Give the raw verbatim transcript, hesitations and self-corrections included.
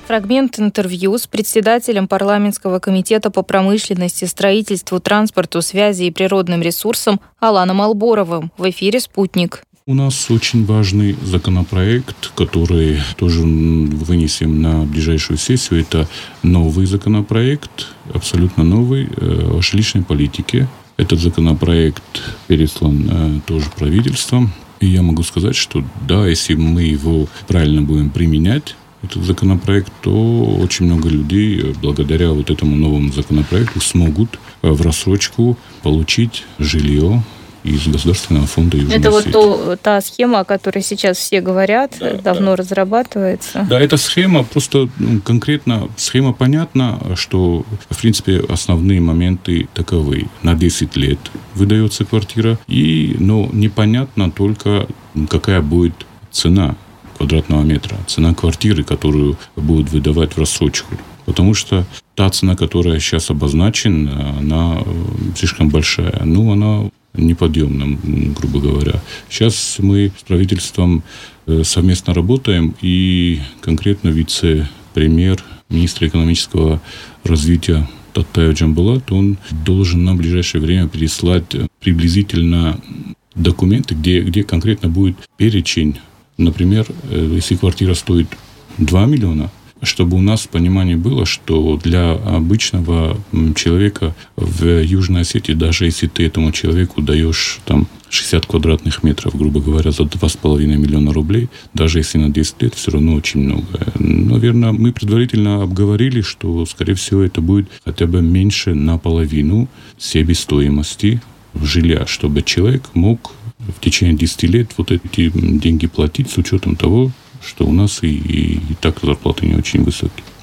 Фрагмент интервью с председателем парламентского комитета по промышленности, строительству, транспорту, связи и природным ресурсам Аланом Алборовым в эфире «Спутник». У нас очень важный законопроект, который тоже вынесем на ближайшую сессию. Это новый законопроект, абсолютно новый, о жилищной политике. Этот законопроект переслан тоже правительством. И я могу сказать, что да, если мы его правильно будем применять, этот законопроект, то очень много людей благодаря вот этому новому законопроекту смогут в рассрочку получить жилье из Государственного фонда Южной Это Осетии. вот то, та схема, о которой сейчас все говорят, да, давно да. разрабатывается. Да, эта схема, просто ну, конкретно схема понятна, что, в принципе, основные моменты таковы. На десять лет выдается квартира, и, но непонятно только, какая будет цена квадратного метра, цена квартиры, которую будут выдавать в рассрочку. Потому что та цена, которая сейчас обозначена, она слишком большая. Ну, она неподъемна, грубо говоря. Сейчас мы с правительством совместно работаем, и конкретно вице-премьер, министр экономического развития Таттаев Джамбулат, он должен на ближайшее время переслать приблизительно документы, где, где конкретно будет перечень. Например, если квартира стоит два миллиона, чтобы у нас понимание было, что для обычного человека в Южной Осетии, даже если ты этому человеку даешь там шестьдесят квадратных метров, грубо говоря, за два с половиной миллиона рублей, даже если на десять лет, все равно очень много. Наверное, мы предварительно обговорили, что, скорее всего, это будет хотя бы меньше наполовину себестоимости жилья, чтобы человек мог в течение десяти лет вот эти деньги платить с учетом того, что у нас и, и, и так зарплаты не очень высокие.